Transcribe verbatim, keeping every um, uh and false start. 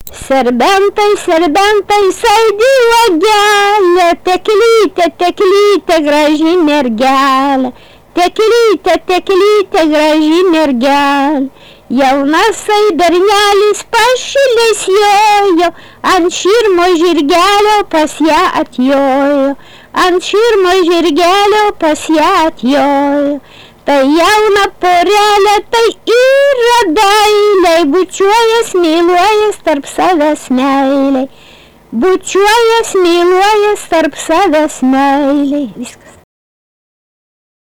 Serbentai, serbentai, saldi uogelė, teklytė, teklytė, graži mergelė, teklytė, teklytė, graži mergelė. Jaunasai bernelis pašilęs jojo, ant širmo žirgelio pas ją atjojo, ant širmo žirgelio pas ją atjojo. Tai jauna porelė, tai yra dailiai, bučiuojas, myluojas tarp savęs meiliai, bučiuojas, myluojas tarp savęs meiliai. Viskas.